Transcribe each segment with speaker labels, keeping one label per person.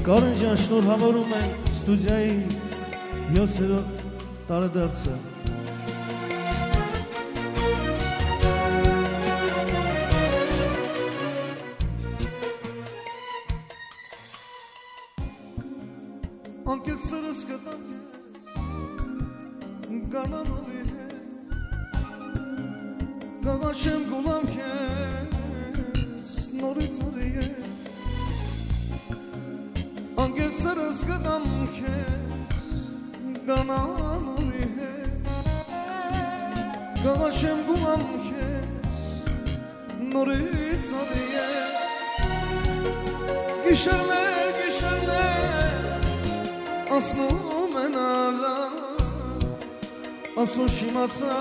Speaker 1: Կարնջան շնորհավորում են ստուդիայի 7-րդ տարեդարձը
Speaker 2: Անկել սրս կտամ կեզ Գանանովի հետ Կաղաչեմ գուլամ կեզ Նորից արի հետ Անկել սրս կտամ կեզ Գանանովի հետ Կաղաչեմ գուլամ կեզ Նորից արի հետ Գիշերներ, գիշերներ Ասնում են ալա Ափսոս շիմացա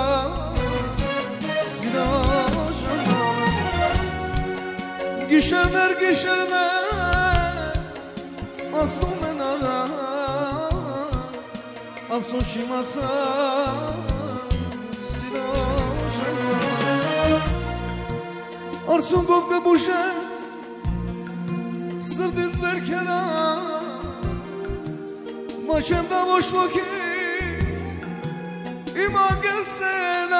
Speaker 2: Սիրո ժաման Գիշերներ, գիշերներ Ասնում են ալա Ափսոս շիմացա Սիրո ժաման Արցունքով կբուժեմ Սրտից վերքենա Մաչեմ դա ոչ ոքի իմ անգել սենա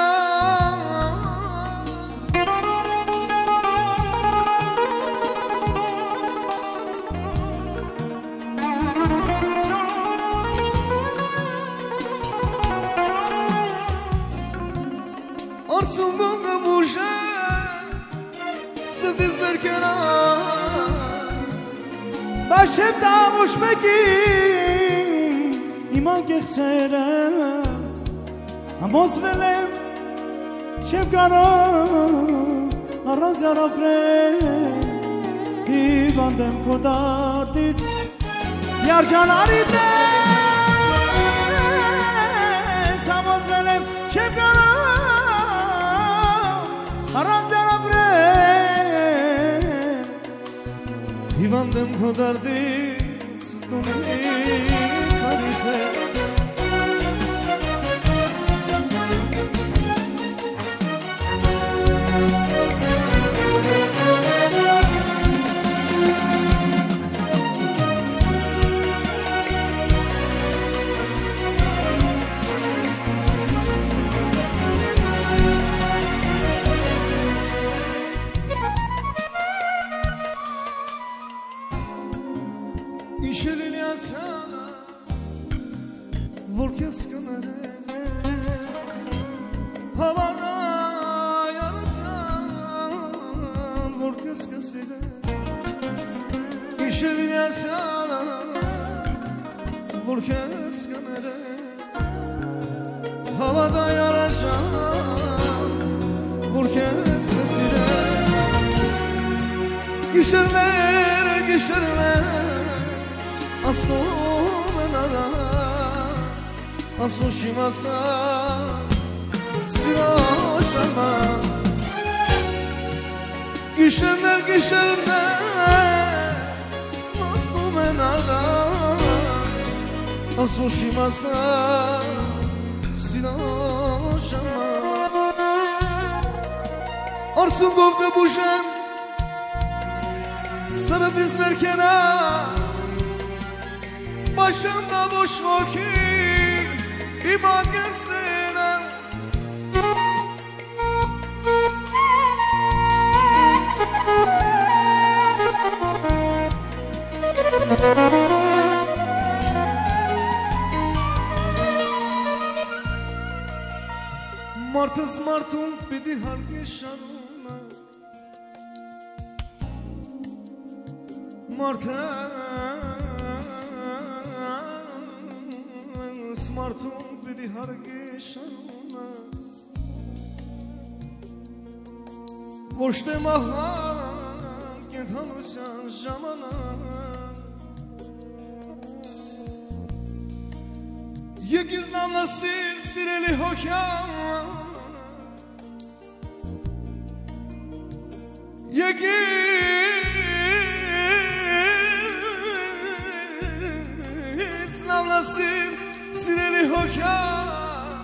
Speaker 2: Արցունքով կբուժեմ սրտից վերքենա
Speaker 1: Մաչեմ դա ոչ ոքի Իմ անգեղցերը ամոզվել եմ չեմ կարող առանց առապրել հիվանդեմ քո դարտից երջանարի պես ամոզվել եմ չեմ կարող առանց առապրել
Speaker 2: հիվանդեմ քո դարտից դու ինձ արիթ Իշելին յասյանը, որ կեզ կներեն Հավանայ արության, որ կեզ կսիրեն Իշելին յասյանը, որ կեզ կներեն Հավանայ արության, որ կեզ կսիրեն Գիշերներ, գիշերներ Ասնում են արա Ափսոս շիմացա Սիրո ժաման Գիշերներ, գիշերներ Ասնում են արա Ափսոս շիմացա Սիրո ժաման Արցունքով կբուժեմ Սրտից վերքենա Մաչեմ դա ոչ ոքի իմ անգել սենա Մարդս մարդուն պիտի հարգի շանունը Մարդս մարդուն պիտի հարգի շանունը Ոչ թե մահան կենթանության ժամանակ Եկիս նամնասիր սիրելի հոգյան Եկիս նամնասիր սիրելի հոգյան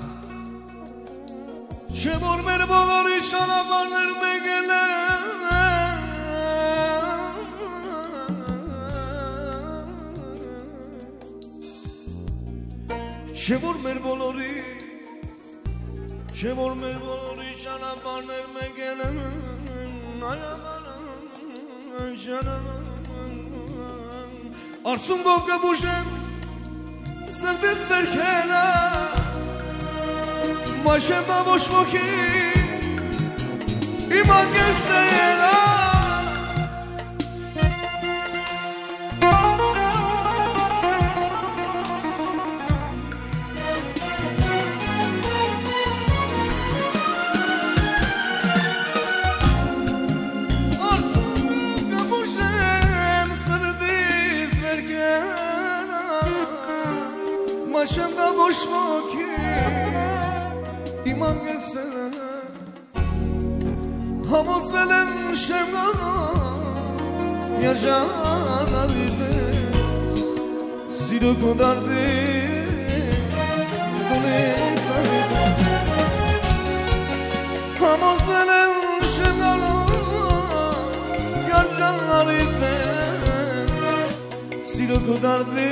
Speaker 2: Չէ որ մեր բոլորի շանավարներ մեկել են Shemor mer bolori Janavarner me gelem Ayaman Janam Arsun govga bujem Sırdıs berkena Maşem baboş moki İman geseyena Maşem baboş moki İman geseyena Hamos velen şemgana Yarcan aride Siro kodarde Hamos velen şemgana Yarcan aride Siro kodarde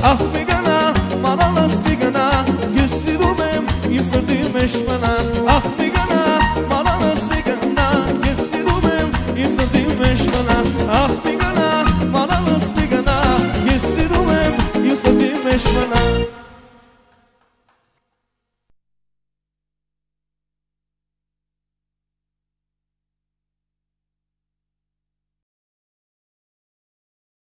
Speaker 2: Ah